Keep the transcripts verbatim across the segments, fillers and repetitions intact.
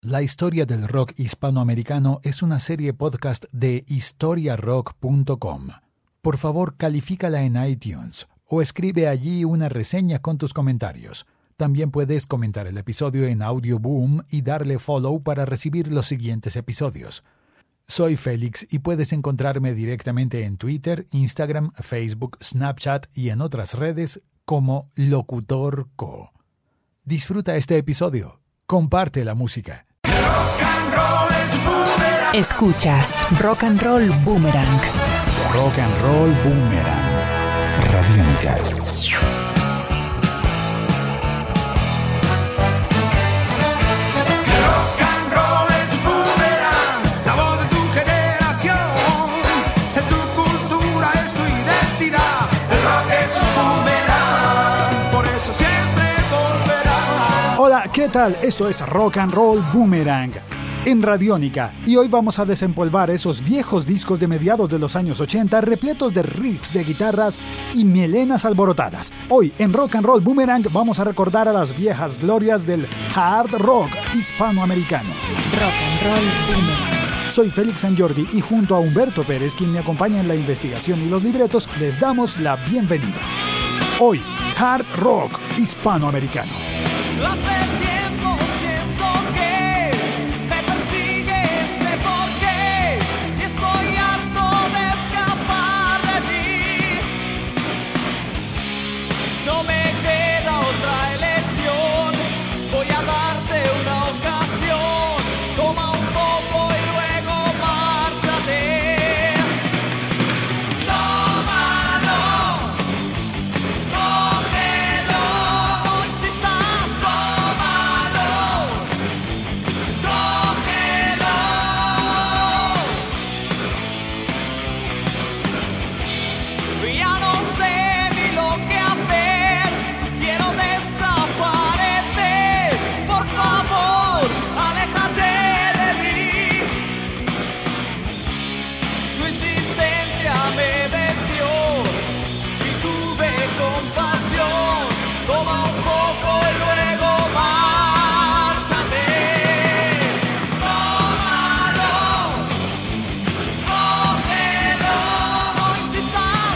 La historia del rock hispanoamericano es una serie podcast de historia rock punto com. Por favor, califícala en iTunes o escribe allí una reseña con tus comentarios. También puedes comentar el episodio en Audioboom y darle follow para recibir los siguientes episodios. Soy Félix y puedes encontrarme directamente en Twitter, Instagram, Facebook, Snapchat y en otras redes como Locutor Co. Disfruta este episodio. Comparte la música. Escuchas Rock and Roll Boomerang. Rock and Roll Boomerang. Radiónica. Hola, ¿qué tal? Esto es Rock and Roll Boomerang en Radiónica y hoy vamos a desempolvar esos viejos discos de mediados de los años ochenta repletos de riffs de guitarras y melenas alborotadas. Hoy en Rock and Roll Boomerang vamos a recordar a las viejas glorias del hard rock hispanoamericano. Rock and Roll Boomerang. Soy Félix Sanjordi y junto a Humberto Pérez, quien me acompaña en la investigación y los libretos, les damos la bienvenida. Hoy, hard rock hispanoamericano. Hace tiempo siento que me persigue ese porqué y estoy harto de escapar de ti. No me queda otra elección, voy a darte una ocasión. Toma un poco y luego márchate. Tómalo, cógelo, no insistas. Ya no sé ni lo que hacer, quiero desaparecer. Por favor, aléjate de mí. Tu insistencia me venció y tuve compasión. Toma un poco y luego márchate. Tómalo, cógelo, no insistas.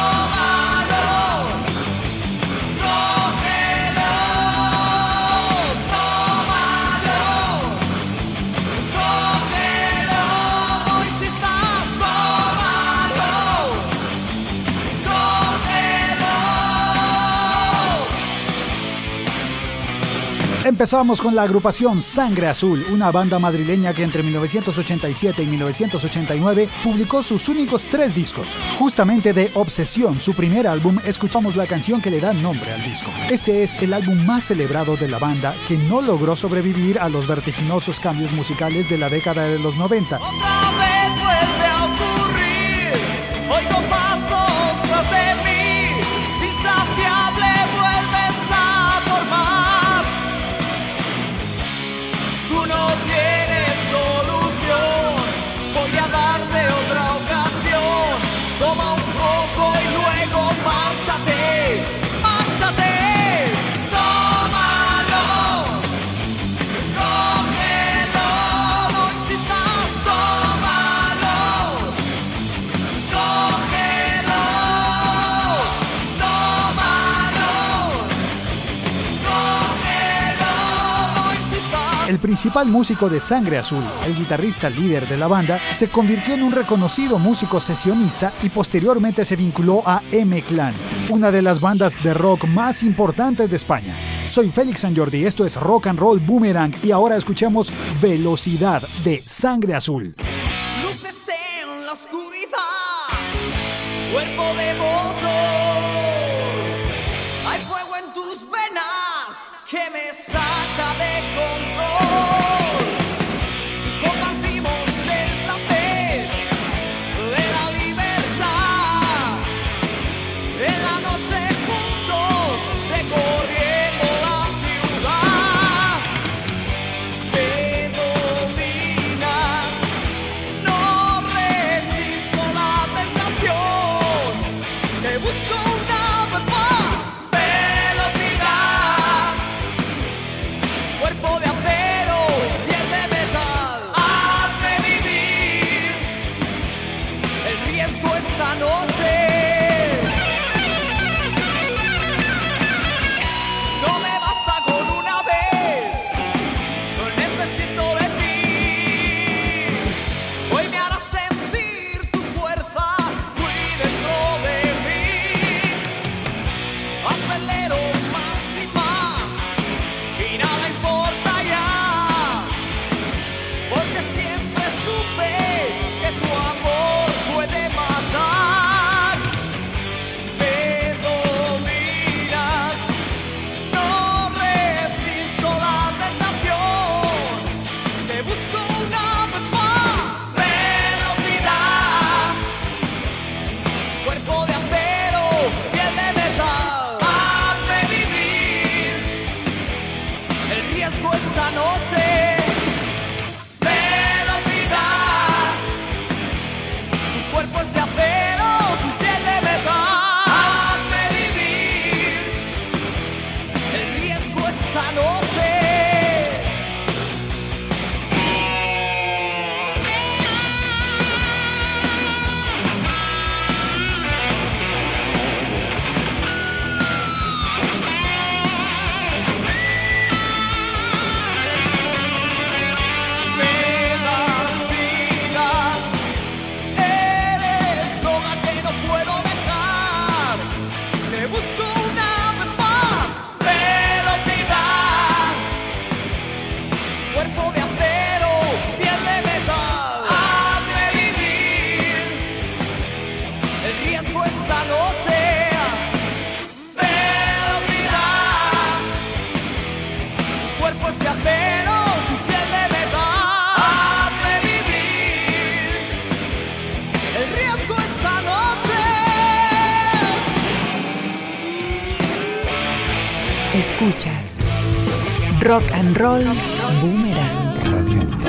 Empezamos con la agrupación Sangre Azul, una banda madrileña que entre mil novecientos ochenta y siete y mil novecientos ochenta y nueve publicó sus únicos tres discos. Justamente de Obsesión, su primer álbum, escuchamos la canción que le da nombre al disco. Este es el álbum más celebrado de la banda, que no logró sobrevivir a los vertiginosos cambios musicales de la década de los noventa. Otra vez vuelve a ocurrir, oigo pasos tras de mí, insaciable vuelves a por más. Tú no tienes solución, voy a darte otra ocasión. Toma un poco y luego márchate, márchate. Tómalo, cógelo, no insistas. Tómalo, cógelo, tómalo, cógelo, no insistas. El principal músico de Sangre Azul, el guitarrista líder de la banda, se convirtió en un reconocido músico sesionista y posteriormente se vinculó a M-Clan, una de las bandas de rock más importantes de España. Soy Félix Sanjordi, esto es Rock and Roll Boomerang y ahora escuchemos Velocidad de Sangre Azul. Luces en la oscuridad, cuerpo de motor. Hay fuego en tus venas que me saca de control. Compartimos el placer de la libertad. En la noche juntos recorriendo la ciudad. Me dominas, Escuchas Rock and Roll Boomerang. Radiónica.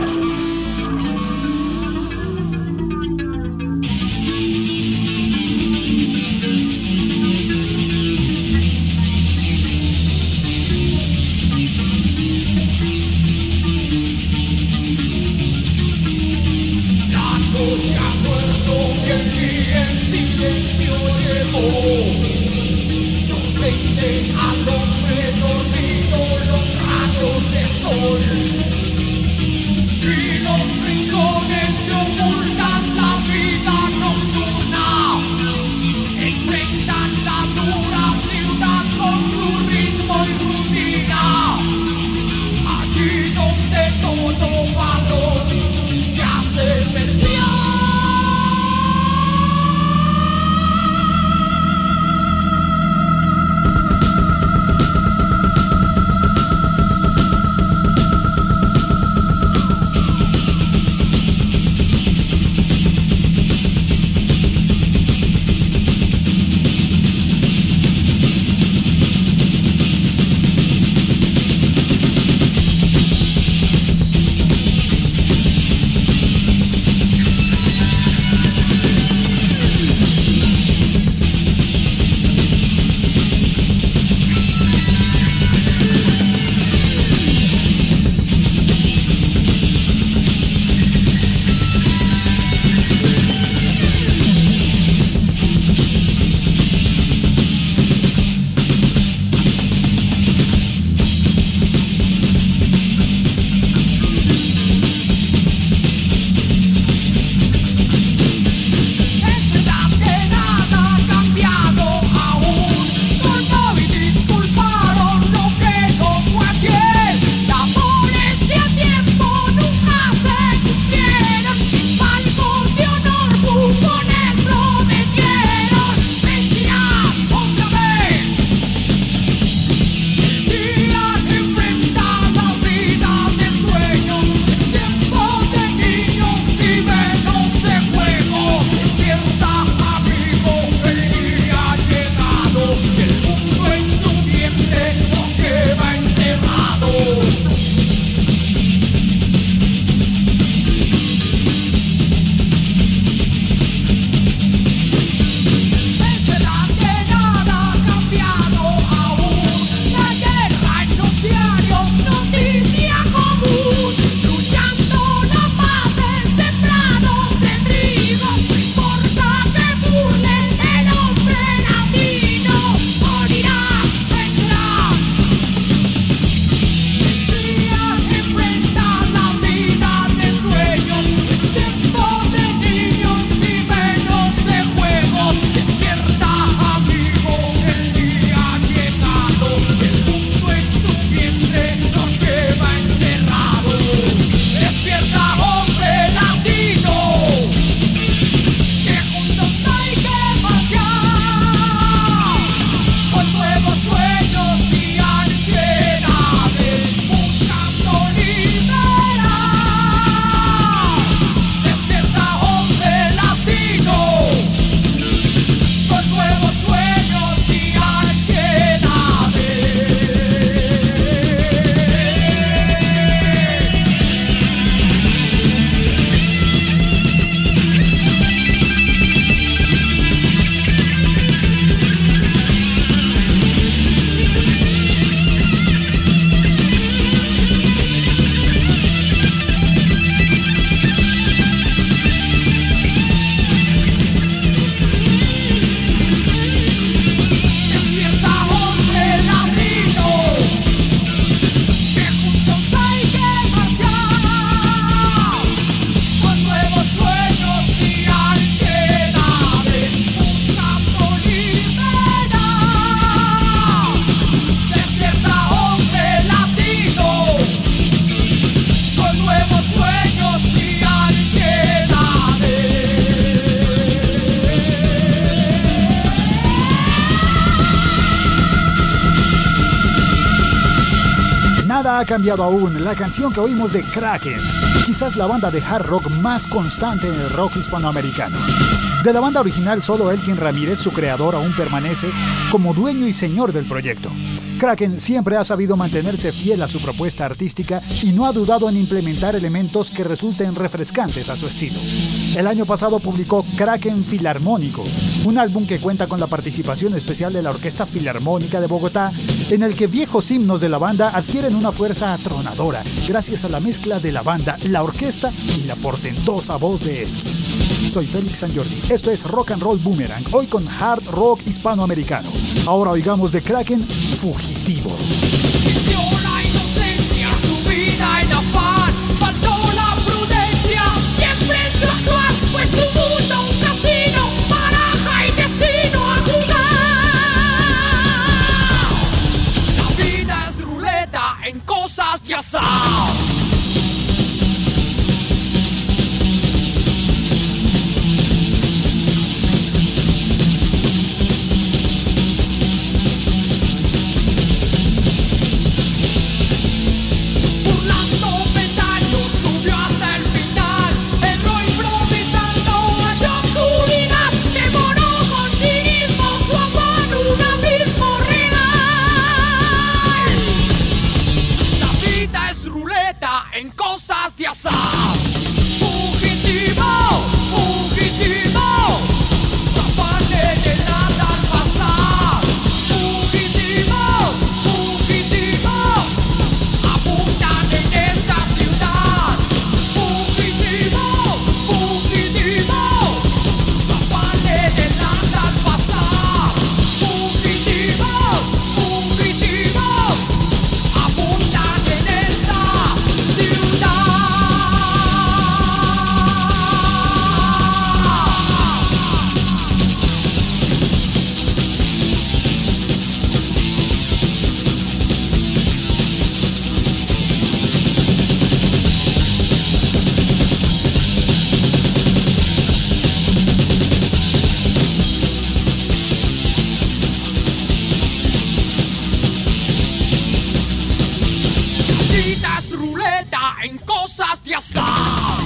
Nada ha cambiado aún, la canción que oímos de Kraken, quizás la banda de hard rock más constante en el rock hispanoamericano. De la banda original, solo Elkin Ramírez, su creador, aún permanece como dueño y señor del proyecto. Kraken siempre ha sabido mantenerse fiel a su propuesta artística y no ha dudado en implementar elementos que resulten refrescantes a su estilo. El año pasado publicó Kraken Filarmónico, un álbum que cuenta con la participación especial de la Orquesta Filarmónica de Bogotá, en el que viejos himnos de la banda adquieren una fuerza atronadora gracias a la mezcla de la banda, la orquesta y la portentosa voz de él. Soy Félix San Jordi, esto es Rock and Roll Boomerang, hoy con hard rock hispanoamericano. Ahora oigamos de Kraken, Fugitivo. Vistió la inocencia, su vida en afán, faltó la prudencia, siempre en su actuar, pues su mundo un casino, baraja y destino a jugar. La vida es ruleta en cosas de azar. Cosas de azar. Fugitivo, fugitivo, zafane de nada al pasar. Fugitivos, fugitivos, abundan en esta ciudad. Fugitivo, fugitivo, zafane de nada al pasar. Fugitivos, fugitivos, abundan en esta ciudad. Vida es ruleta en cosas de azar.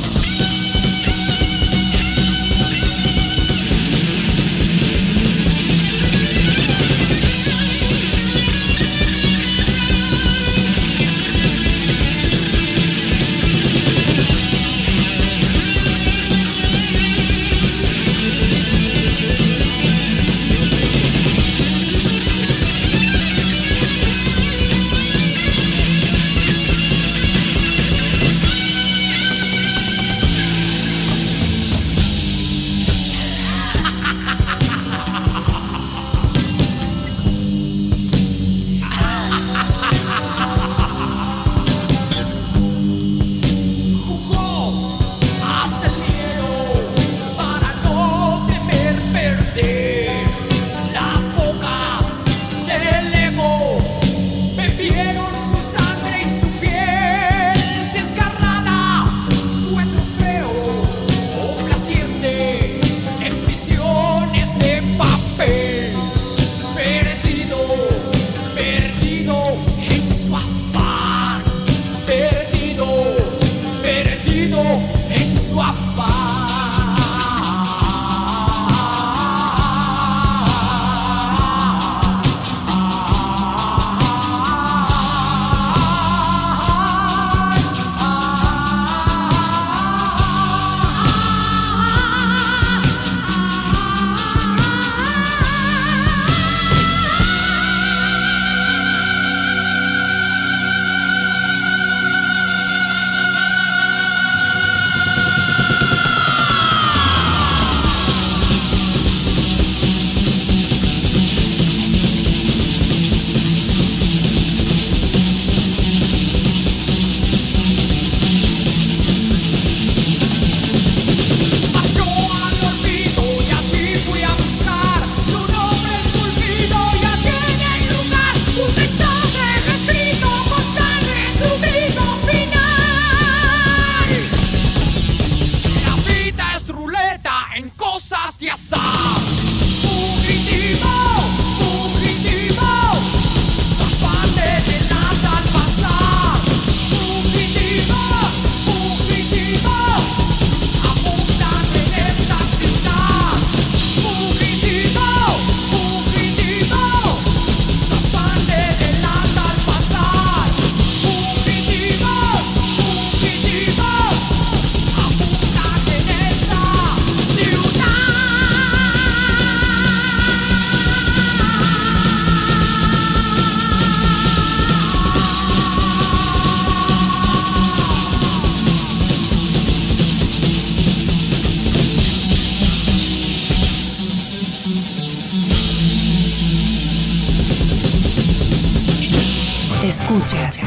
Escuchas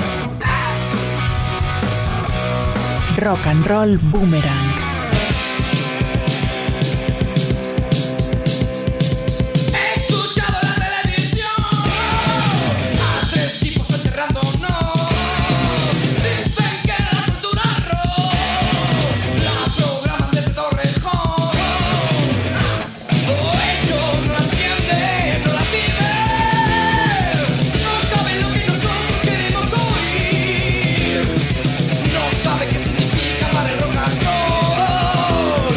Rock and Roll Boomerang. Sabe qué significa para el rock and roll.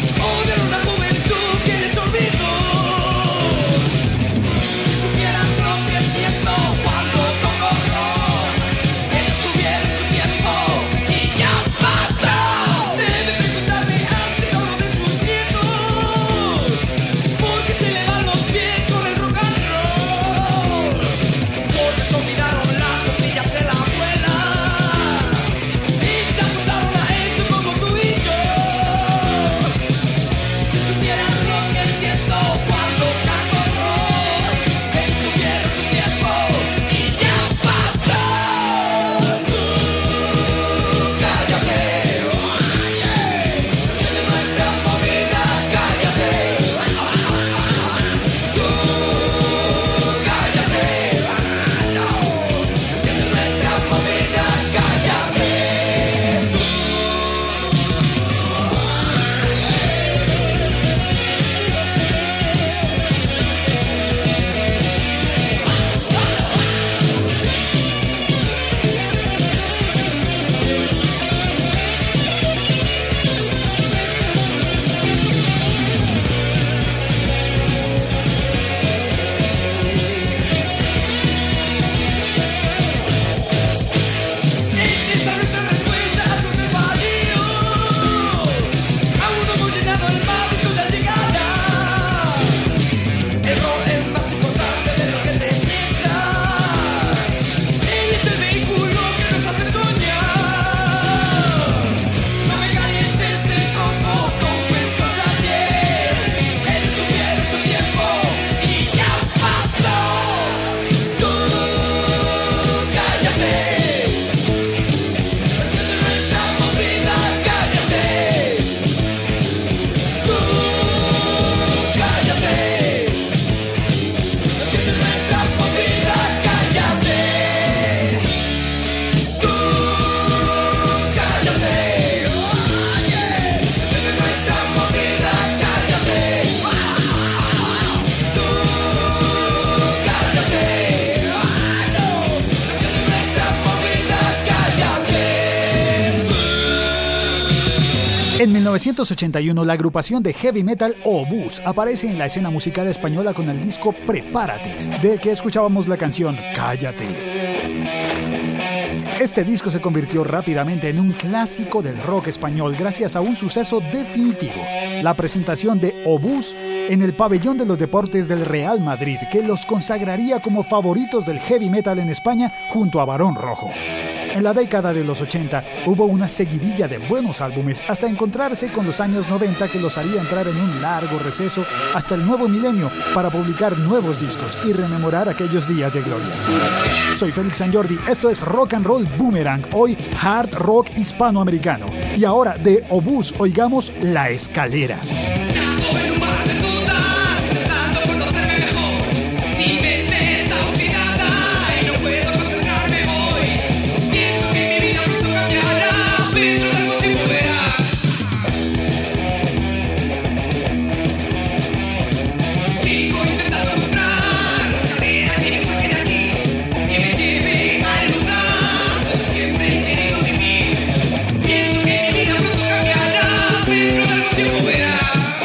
En mil novecientos ochenta y uno, la agrupación de heavy metal Obús aparece en la escena musical española con el disco Prepárate, del que escuchábamos la canción Cállate. Este disco se convirtió rápidamente en un clásico del rock español gracias a un suceso definitivo: la presentación de Obús en el pabellón de los deportes del Real Madrid, que los consagraría como favoritos del heavy metal en España junto a Barón Rojo. En la década de los ochenta hubo una seguidilla de buenos álbumes hasta encontrarse con los años noventa, que los haría entrar en un largo receso hasta el nuevo milenio para publicar nuevos discos y rememorar aquellos días de gloria. Soy Félix San Jordi, esto es Rock and Roll Boomerang, hoy hard rock hispanoamericano. Y ahora de Obús oigamos La Escalera. Tiempo verá.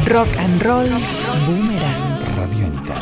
Rock and Roll Boomerang. Radiónica.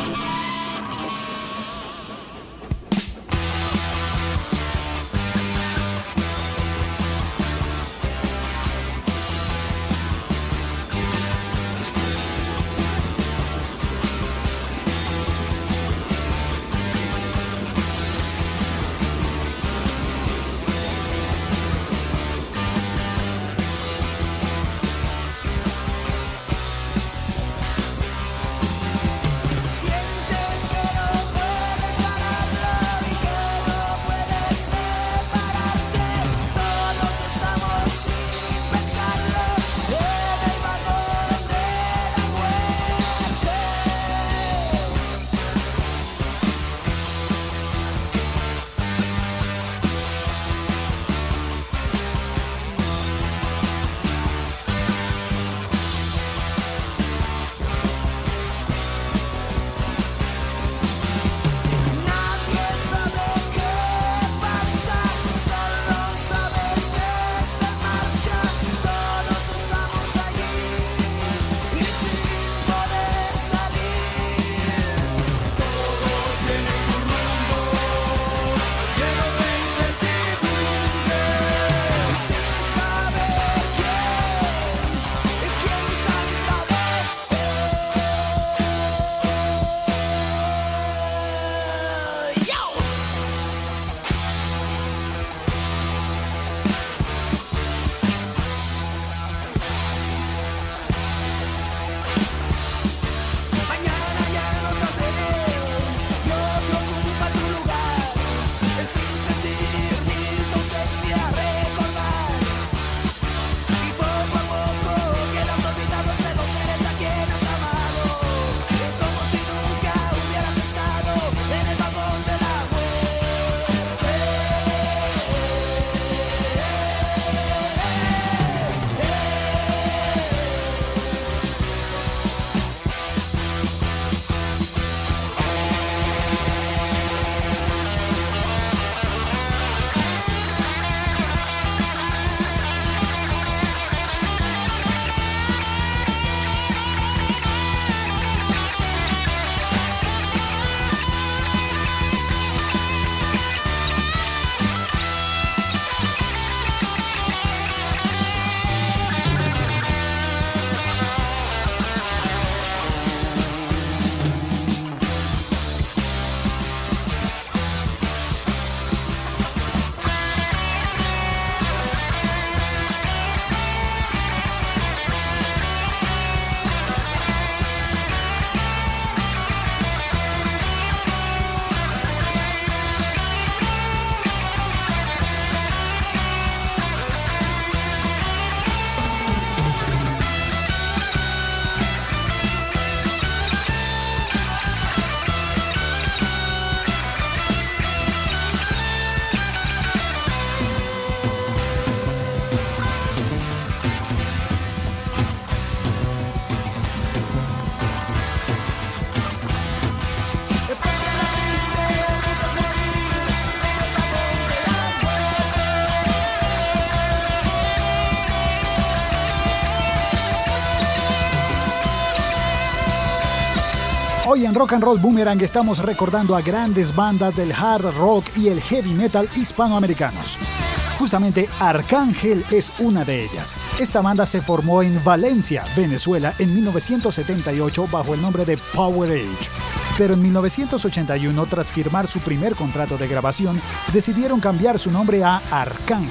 Hoy en Rock and Roll Boomerang estamos recordando a grandes bandas del hard rock y el heavy metal hispanoamericanos. Justamente Arcángel es una de ellas. Esta banda se formó en Valencia, Venezuela, en mil novecientos setenta y ocho bajo el nombre de Power Age. Pero en mil novecientos ochenta y uno, tras firmar su primer contrato de grabación, decidieron cambiar su nombre a Arcángel.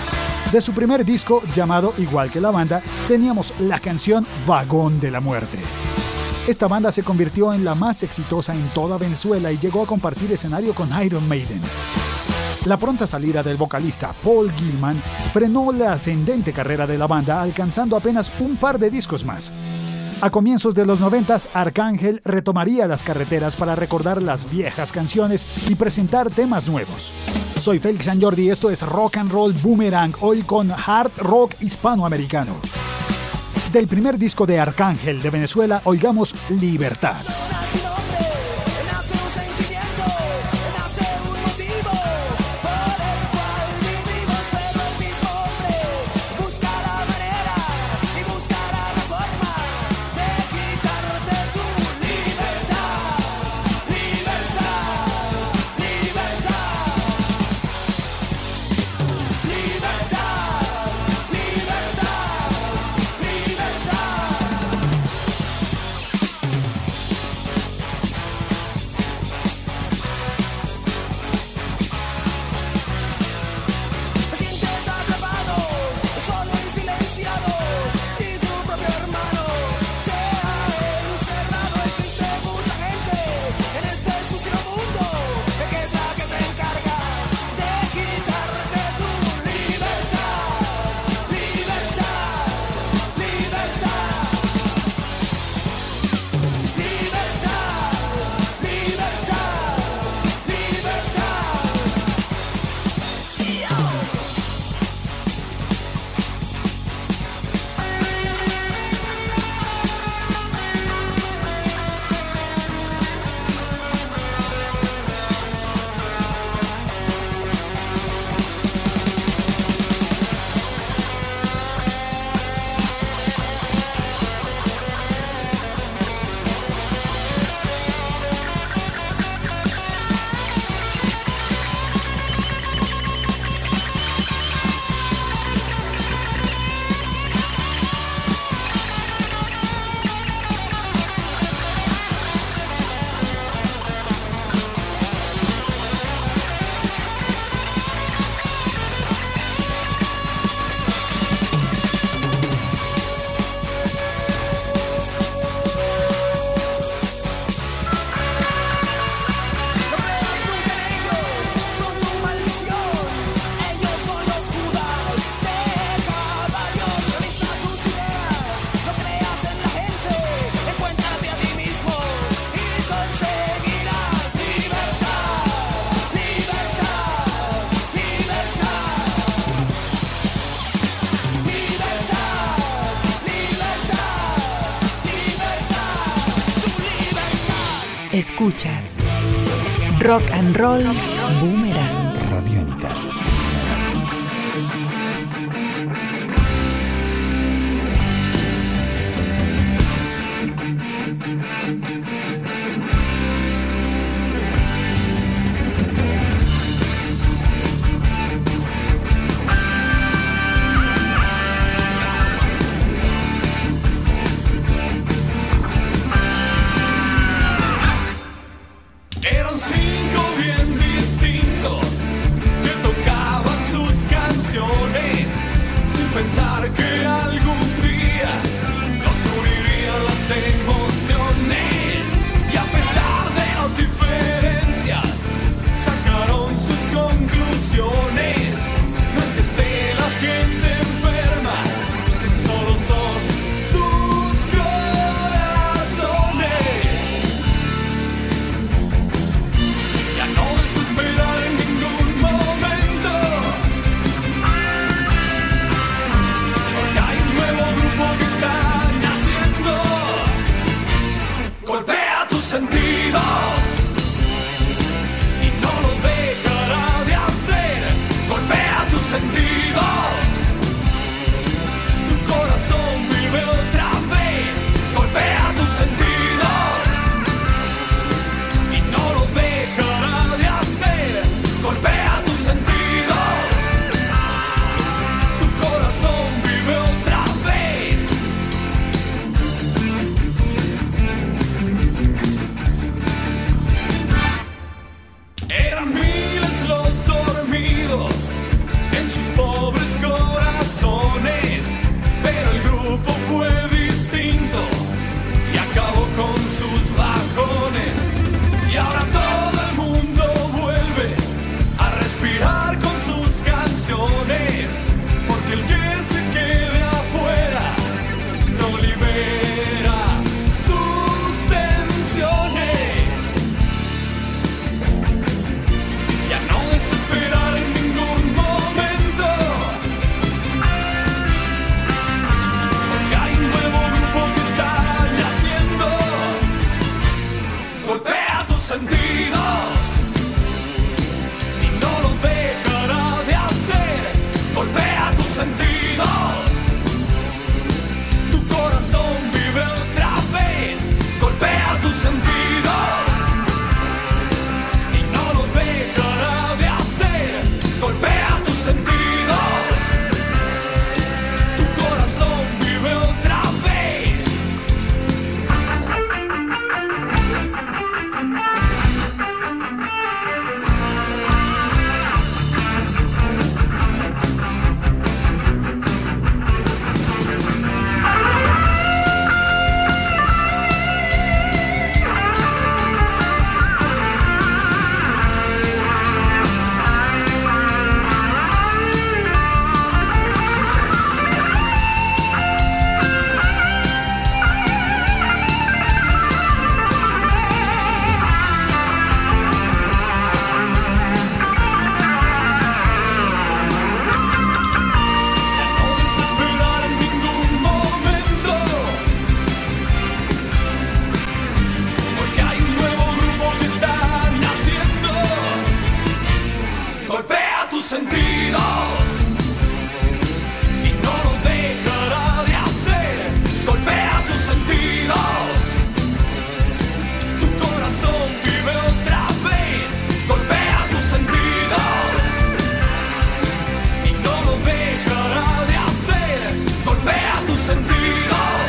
De su primer disco, llamado igual que la banda, teníamos la canción Vagón de la Muerte. Esta banda se convirtió en la más exitosa en toda Venezuela y llegó a compartir escenario con Iron Maiden. La pronta salida del vocalista Paul Gilman frenó la ascendente carrera de la banda, alcanzando apenas un par de discos más. A comienzos de los noventas, Arcángel retomaría las carreteras para recordar las viejas canciones y presentar temas nuevos. Soy Félix San Jordi y esto es Rock and Roll Boomerang, hoy con hard rock hispanoamericano. Del primer disco de Arcángel de Venezuela, oigamos Libertad. Buscar la manera y buscar la forma de Escuchas Rock and Roll Boomerang. Radiónica. Eran cinco bien distintos que tocaban sus canciones sin pensar que algún día nos unirían las emociones. Y a pesar de las diferencias sacaron sus conclusiones. No es que esté la gente enferma, solo son sus corazones. Ya no desesperar en ningún momento, porque hay un nuevo grupo que está naciendo. Golpea tus sentidos y no lo dejará de hacer. Golpea tus sentidos, tu corazón vive otra vez. Golpea tus sentidos y no lo dejará de hacer. Golpea tus sentidos, tu corazón vive otra vez. Eran miles los dormidos en sus pobres corazones, pero el grupo fue distinto y acabó con sus bajones. Y ahora todo el mundo vuelve a respirar con sus canciones, porque el que se quede afuera no libera sus tensiones. Ya no desesperar en ningún momento, porque hay un nuevo grupo que está naciendo. Golpea tus sentidos y no lo dejará de hacer. Golpea tus sentidos, tu corazón vive otra vez. Golpea tus sentidos y no lo dejará de hacer. Golpea tus sentidos, tu corazón vive otra vez. No desesperar en ningún momento, porque hay un nuevo grupo que está naciendo. Golpea tus sentidos y no lo dejará de hacer. Golpea tus sentidos, tu corazón vive otra vez. Golpea tus sentidos y no lo dejará de hacer. Golpea tus sentidos,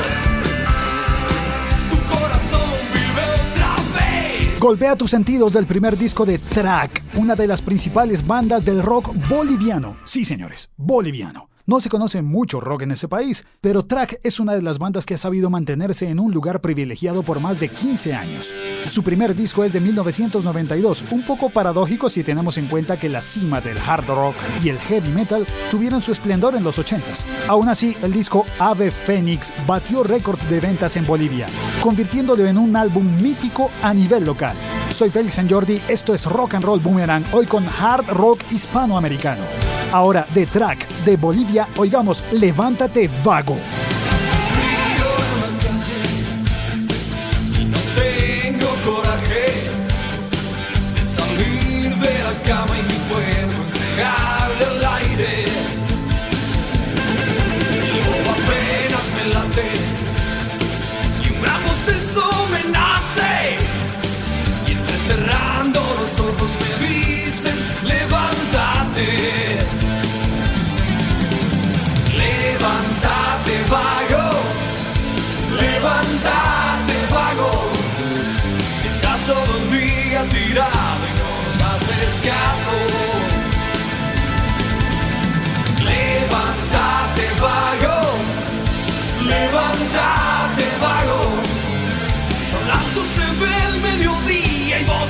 tu corazón vive otra vez. Golpea tus sentidos del primer disco de Track, una de las principales bandas del rock boliviano. Sí, señores, boliviano. No se conoce mucho rock en ese país, pero Track es una de las bandas que ha sabido mantenerse en un lugar privilegiado por más de quince años. Su primer disco es de mil novecientos noventa y dos, un poco paradójico si tenemos en cuenta que la cima del hard rock y el heavy metal tuvieron su esplendor en los ochentas. Aún así, el disco Ave Fénix batió récords de ventas en Bolivia, convirtiéndolo en un álbum mítico a nivel local. Soy Félix San Jordi, esto es Rock and Roll Boomerang, hoy con hard rock hispanoamericano. Ahora, de Track de Bolivia, oigamos Levántate Vago. Y no tengo coraje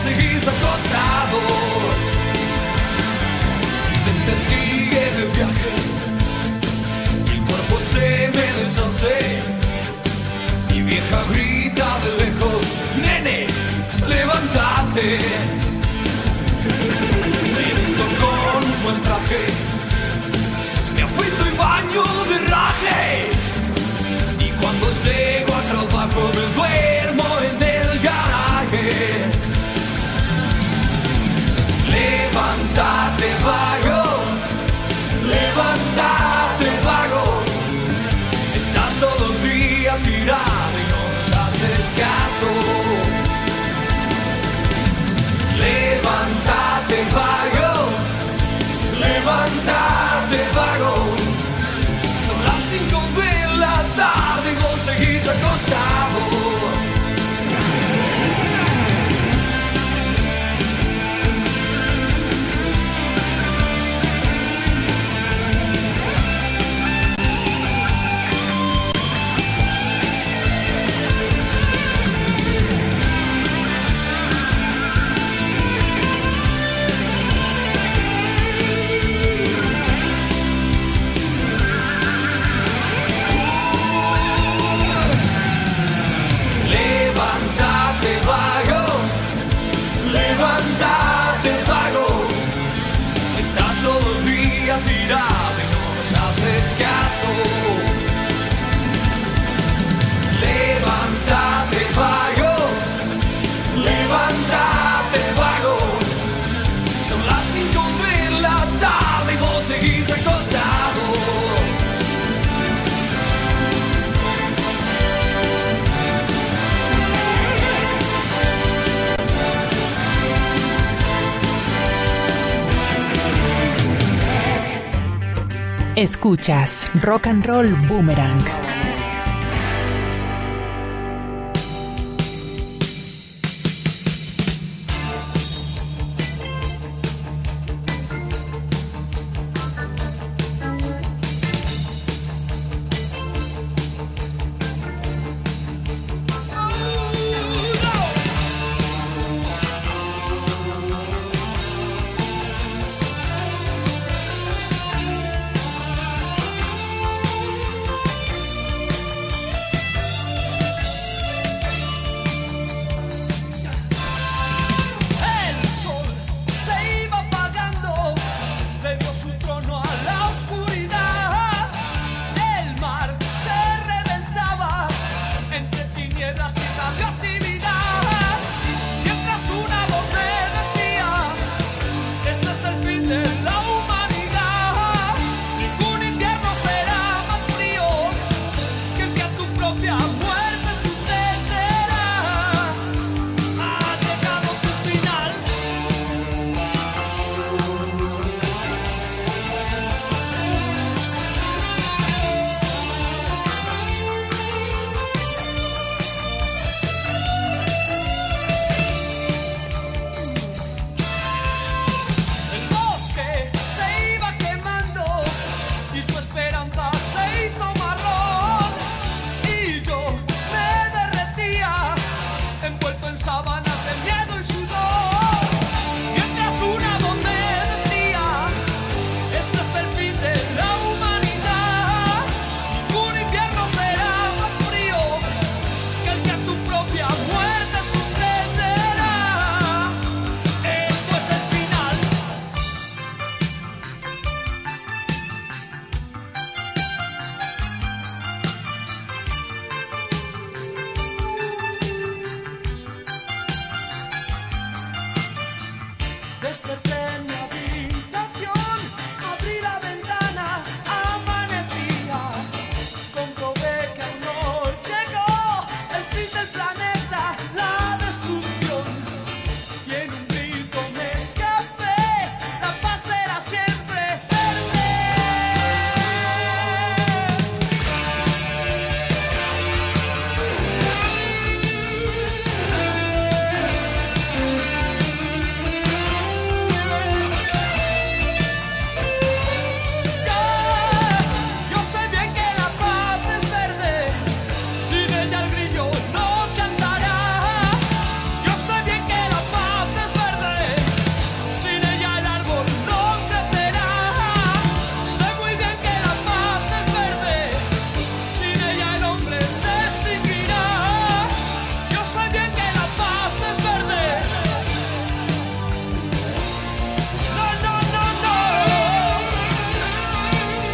seguís acostado. Te sigue de viaje, el cuerpo se me deshace. Mi vieja grita de lejos, nene, levántate. Me visto con un buen traje, me afeito y baño de raje. Y cuando llego al trabajo me duermo en el garaje. Levántate, vago, levántate, vago. Estás todo el día tirado y no nos haces caso. Levántate, vago, levántate, vago. Son las cinco de la tarde y vos seguís acostado. Escuchas Rock and Roll Boomerang.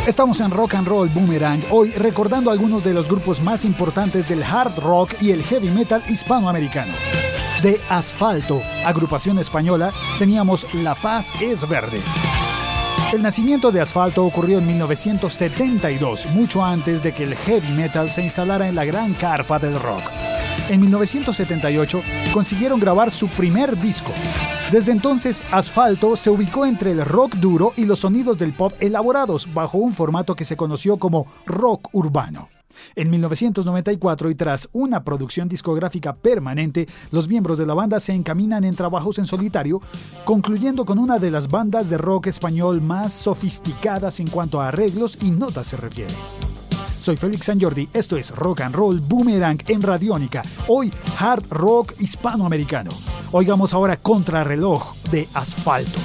Estamos en Rock and Roll Boomerang, hoy recordando algunos de los grupos más importantes del hard rock y el heavy metal hispanoamericano. De Asfalto, agrupación española, teníamos La Paz es Verde. El nacimiento de Asfalto ocurrió en mil novecientos setenta y dos, mucho antes de que el heavy metal se instalara en la gran carpa del rock. En mil novecientos setenta y ocho consiguieron grabar su primer disco. Desde entonces, Asfalto se ubicó entre el rock duro y los sonidos del pop elaborados bajo un formato que se conoció como rock urbano. En mil novecientos noventa y cuatro, y tras una producción discográfica permanente, los miembros de la banda se encaminan en trabajos en solitario, concluyendo con una de las bandas de rock español más sofisticadas en cuanto a arreglos y notas se refiere. Soy Félix San Jordi, esto es Rock and Roll Boomerang en Radiónica, hoy hard rock hispanoamericano. Oigamos ahora Contrarreloj de Asfalto.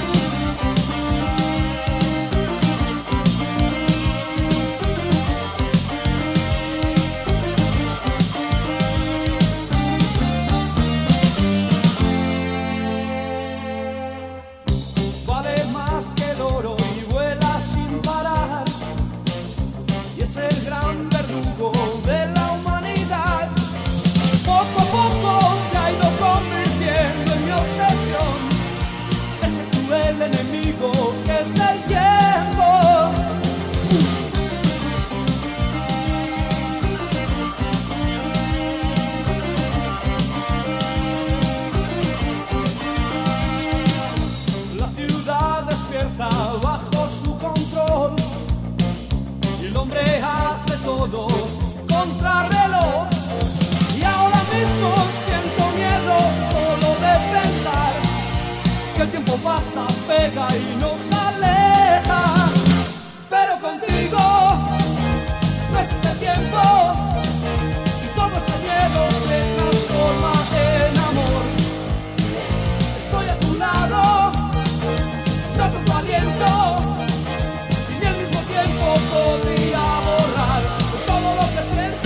Contrarreloj, y ahora mismo siento miedo solo de pensar que el tiempo pasa, pega y nos aleja, pero contigo no es este tiempo y todo ese miedo se transforma en amor. Estoy a tu lado, noto tu aliento y al mismo tiempo podría borrar todo lo que siento.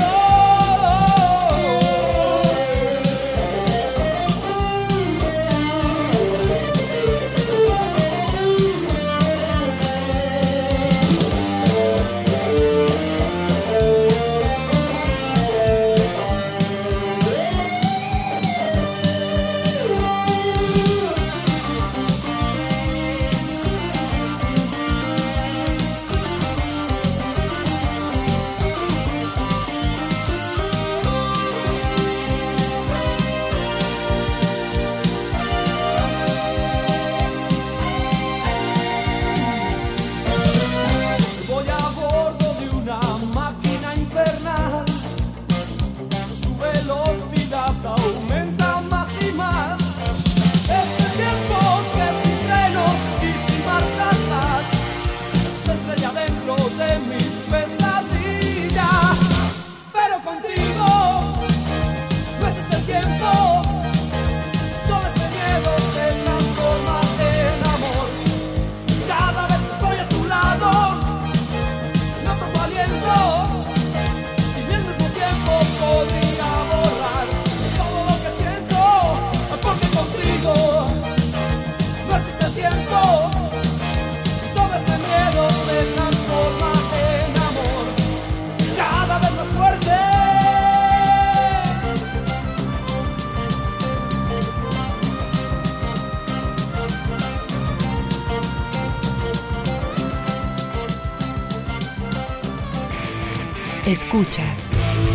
Escuchas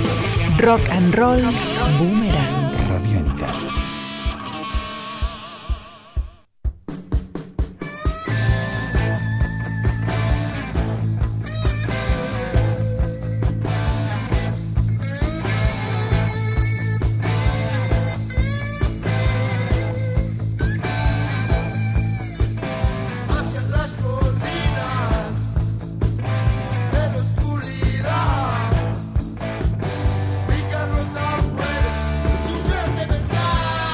Rock and Roll Boomerang. Radiónica. Mi carroza muere, su verde metal.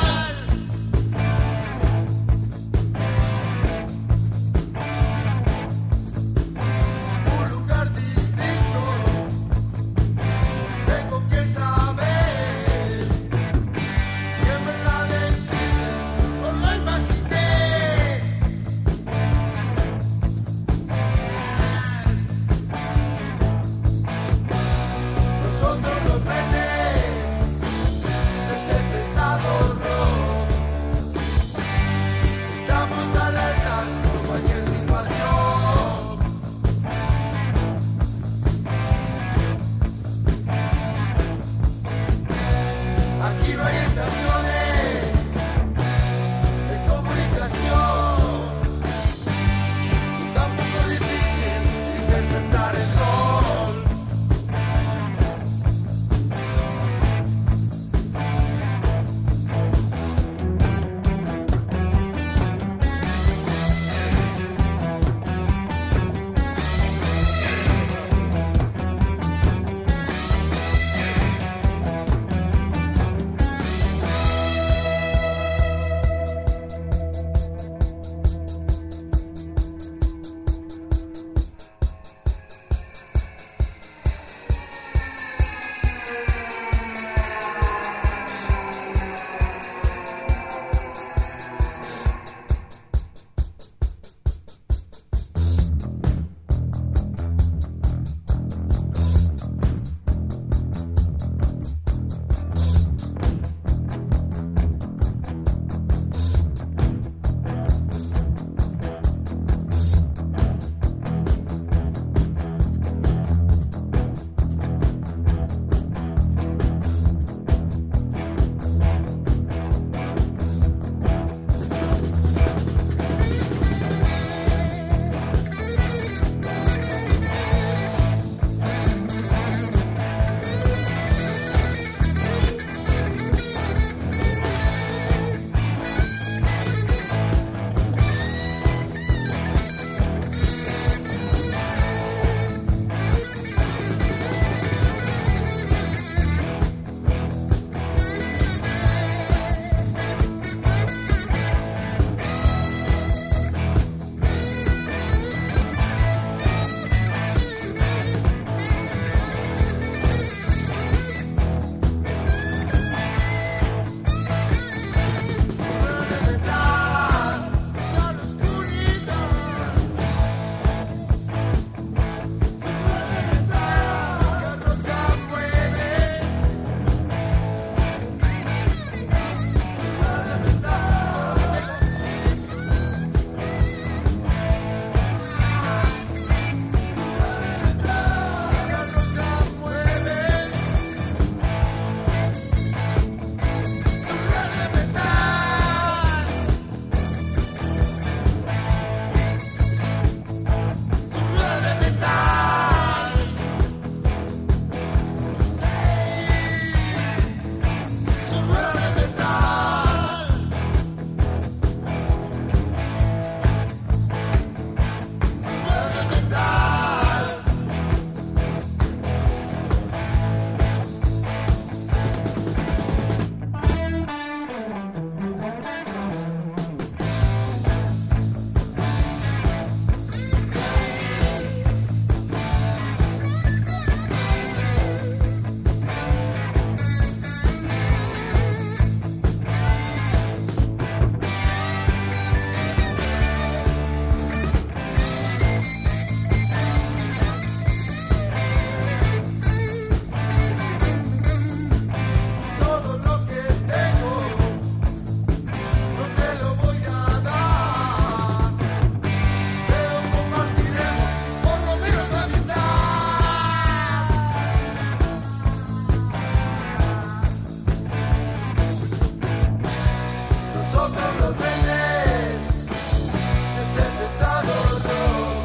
tocan los trenes de este pesado rock.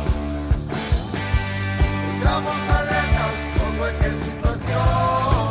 Estamos alertas por cualquier situación.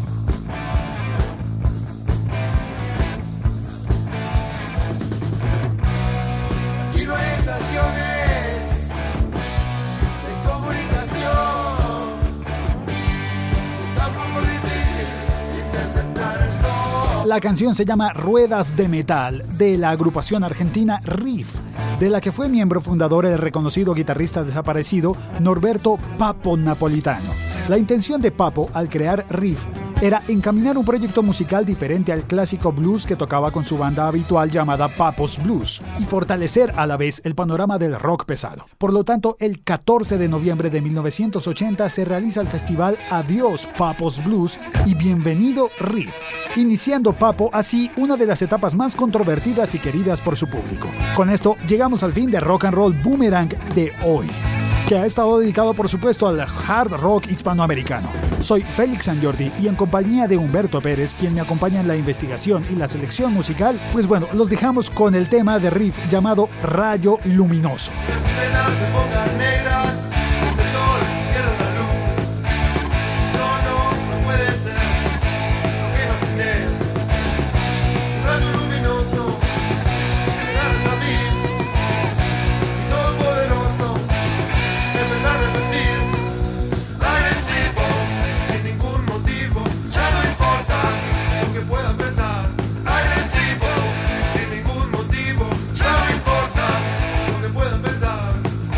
Aquí no hay estaciones de comunicación. Está un poco difícil interceptar el sol. La canción se llama Ruedas de Metal, de la agrupación argentina Riff, de la que fue miembro fundador el reconocido guitarrista desaparecido Norberto Papo Napolitano. La intención de Papo al crear Riff era encaminar un proyecto musical diferente al clásico blues que tocaba con su banda habitual llamada Papo's Blues y fortalecer a la vez el panorama del rock pesado. Por lo tanto, el catorce de noviembre de mil novecientos ochenta se realiza el festival Adiós Papo's Blues y Bienvenido Riff, iniciando Papo así una de las etapas más controvertidas y queridas por su público. Con esto llegamos al fin de Rock and Roll Boomerang de hoy, que ha estado dedicado por supuesto al hard rock hispanoamericano. Soy Félix San Jordi y en compañía de Humberto Pérez, quien me acompaña en la investigación y la selección musical, pues bueno, los dejamos con el tema de Riff llamado Rayo Luminoso. Las estrellas se pongan negras, el sol pierde la luz. No, no, no puede ser, lo que no tiene. Rayo luminoso, llegar hasta mí, todopoderoso, empezar a sentir agresivo, sin ningún motivo, ya no importa lo que pueda pensar. Agresivo, sin ningún motivo, ya no importa lo que pueda pensar.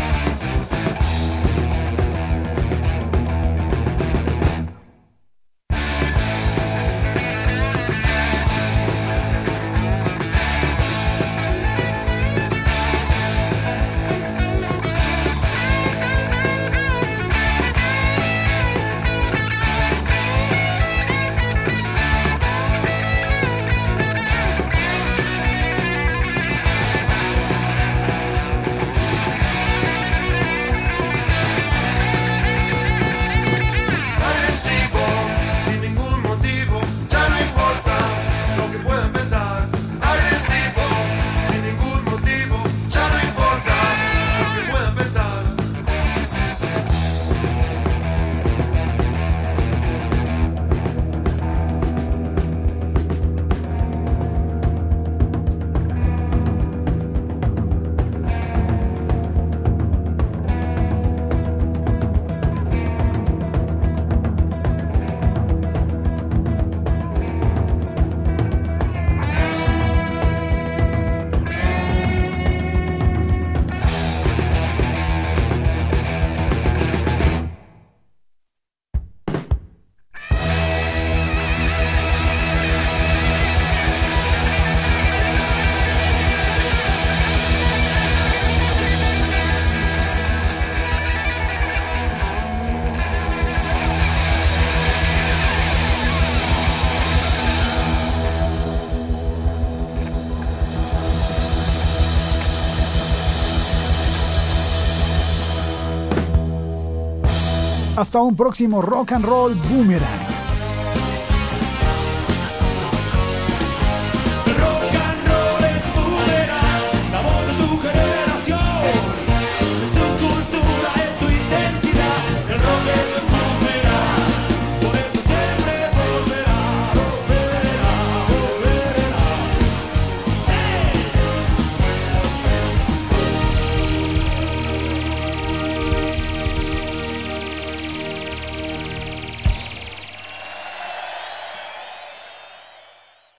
Agresivo, sin ningún motivo, ya no importa lo que puedan pensar. Agresivo, sin ningún motivo, ya no importa lo que puedan pensar. Hasta un próximo Rock and Roll Boomerang.